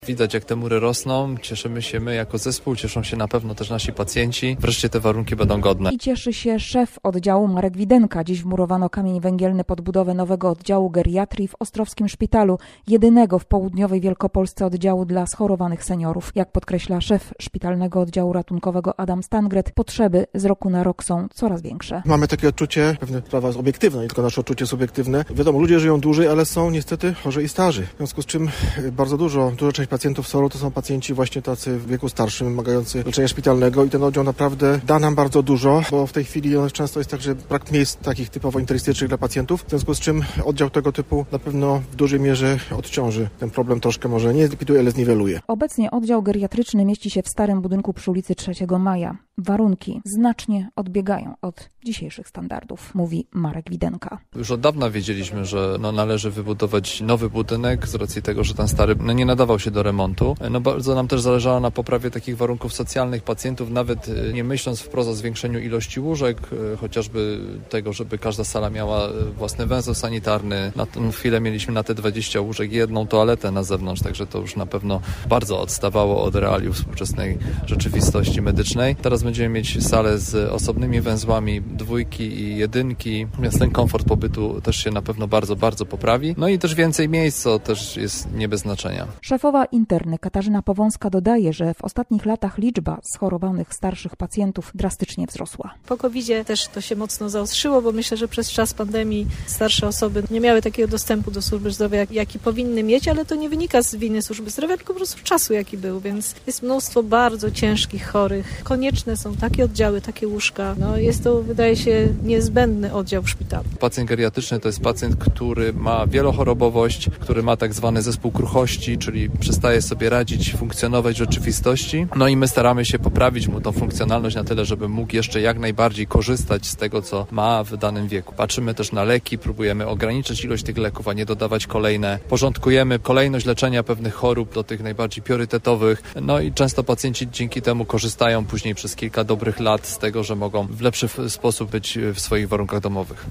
Widać, jak te mury rosną, cieszymy się my jako zespół, cieszą się na pewno też nasi pacjenci. Wreszcie te warunki będą godne. I cieszy się szef oddziału Marek Widenka. Dziś wmurowano kamień węgielny pod budowę nowego oddziału geriatrii w Ostrowskim Szpitalu, jedynego w południowej Wielkopolsce oddziału dla schorowanych seniorów. Jak podkreśla szef szpitalnego oddziału ratunkowego Adam Stangret, potrzeby z roku na rok są coraz większe. Mamy takie odczucie, pewnie sprawa jest obiektywna, nie tylko nasze odczucie subiektywne. Wiadomo, ludzie żyją dłużej, ale są niestety chorzy i starzy. W związku z czym duża część pacjentów SOR-u to są pacjenci właśnie tacy w wieku starszym, wymagający leczenia szpitalnego i ten oddział naprawdę da nam bardzo dużo, bo w tej chwili często jest tak, że brak miejsc takich typowo internistycznych dla pacjentów, w związku z czym oddział tego typu na pewno w dużej mierze odciąży. Ten problem troszkę może nie zlikwiduje, ale zniweluje. Obecnie oddział geriatryczny mieści się w starym budynku przy ulicy 3 Maja. Warunki znacznie odbiegają od dzisiejszych standardów, mówi Marek Widenka. Już od dawna wiedzieliśmy, że należy wybudować nowy budynek z racji tego, że ten stary nie nadawał się do remontu. Bardzo nam też zależało na poprawie takich warunków socjalnych pacjentów, nawet nie myśląc wprost o zwiększeniu ilości łóżek, chociażby tego, żeby każda sala miała własny węzeł sanitarny. Na tę chwilę mieliśmy na te 20 łóżek jedną toaletę na zewnątrz, także to już na pewno bardzo odstawało od realiów współczesnej rzeczywistości medycznej. Teraz będziemy mieć salę z osobnymi węzłami, 2 i 1, więc ten komfort pobytu też się na pewno bardzo, bardzo poprawi. No i też więcej miejsc, co też jest nie bez znaczenia. Szefowa interny Katarzyna Powązka dodaje, że w ostatnich latach liczba schorowanych starszych pacjentów drastycznie wzrosła. Po COVID-zie też to się mocno zaostrzyło, bo myślę, że przez czas pandemii starsze osoby nie miały takiego dostępu do służby zdrowia, jaki powinny mieć, ale to nie wynika z winy służby zdrowia, tylko po prostu czasu, jaki był, więc jest mnóstwo bardzo ciężkich chorych. Konieczne są takie oddziały, takie łóżka. Jest to, wydaje się, niezbędny oddział w szpitalu. Pacjent geriatryczny to jest pacjent, który ma wielochorobowość, który ma tak zwany zespół kruchości, czyli przestaje sobie radzić, funkcjonować w rzeczywistości. I my staramy się poprawić mu tą funkcjonalność na tyle, żeby mógł jeszcze jak najbardziej korzystać z tego, co ma w danym wieku. Patrzymy też na leki, próbujemy ograniczyć ilość tych leków, a nie dodawać kolejne. Porządkujemy kolejność leczenia pewnych chorób do tych najbardziej priorytetowych. I często pacjenci dzięki temu korzystają później przez kilka dobrych lat z tego, że mogą w lepszy sposób być w swoich warunkach domowych.